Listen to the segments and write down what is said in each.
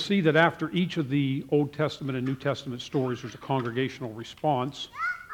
see that after each of the Old Testament and New Testament stories, there's a congregational response.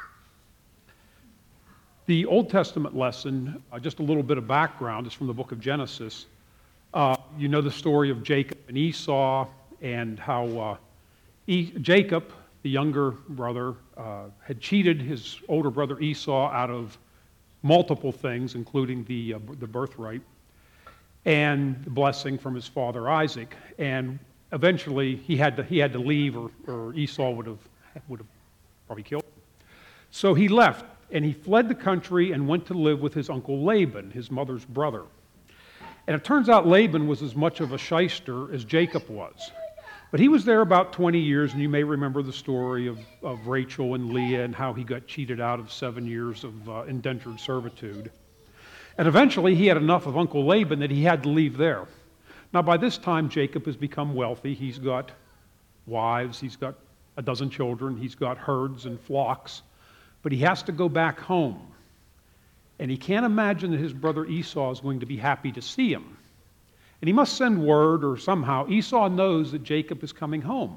The Old Testament lesson, just a little bit of background, is from the book of Genesis. You know the story of Jacob and Esau, and how Jacob, the younger brother, had cheated his older brother Esau out of multiple things, including the birthright and the blessing from his father Isaac. And eventually he had to leave, or Esau would have probably killed him. So he left, and he fled the country and went to live with his uncle Laban, his mother's brother. And it turns out Laban was as much of a shyster as Jacob was. But he was there about 20 years, and you may remember the story of Rachel and Leah and how he got cheated out of 7 years of indentured servitude. And eventually he had enough of Uncle Laban that he had to leave there. Now by this time Jacob has become wealthy. He's got wives, he's got a dozen children, he's got herds and flocks, but he has to go back home. And he can't imagine that his brother Esau is going to be happy to see him. And he must send word, or somehow Esau knows that Jacob is coming home.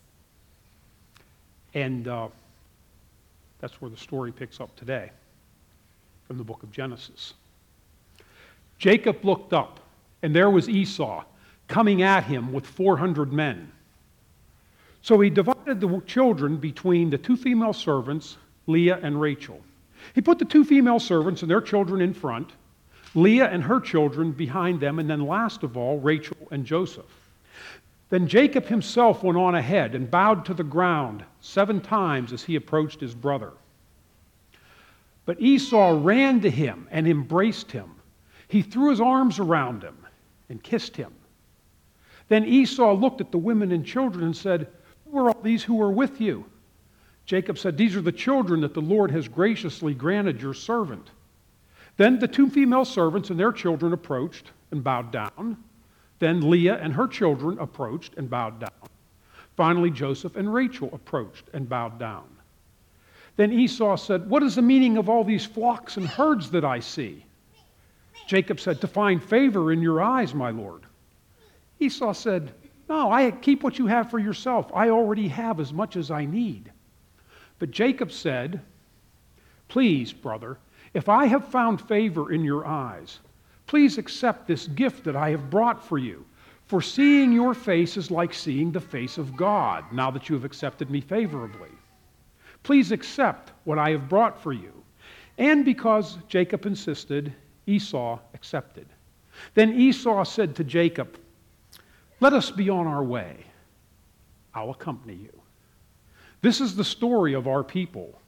And that's where the story picks up today, from the book of Genesis. Jacob looked up, and there was Esau coming at him with 400 men. So he divided the children between the 2 female servants, Leah and Rachel. He put the 2 female servants and their children in front, Leah and her children behind them, and then last of all, Rachel and Joseph. Then Jacob himself went on ahead and bowed to the ground 7 times as he approached his brother. But Esau ran to him and embraced him. He threw his arms around him and kissed him. Then Esau looked at the women and children and said, "Who are all these who are with you?" Jacob said, "These are the children that the Lord has graciously granted your servant." Then the 2 female servants and their children approached and bowed down. Then Leah and her children approached and bowed down. Finally, Joseph and Rachel approached and bowed down. Then Esau said, "What is the meaning of all these flocks and herds that I see?" Jacob said, "To find favor in your eyes, my lord." Esau said, "No, keep what you have for yourself. I already have as much as I need." But Jacob said, "Please, brother, if I have found favor in your eyes, please accept this gift that I have brought for you. For seeing your face is like seeing the face of God, now that you have accepted me favorably. Please accept what I have brought for you." And because Jacob insisted, Esau accepted. Then Esau said to Jacob, "Let us be on our way. I'll accompany you." This is the story of our people.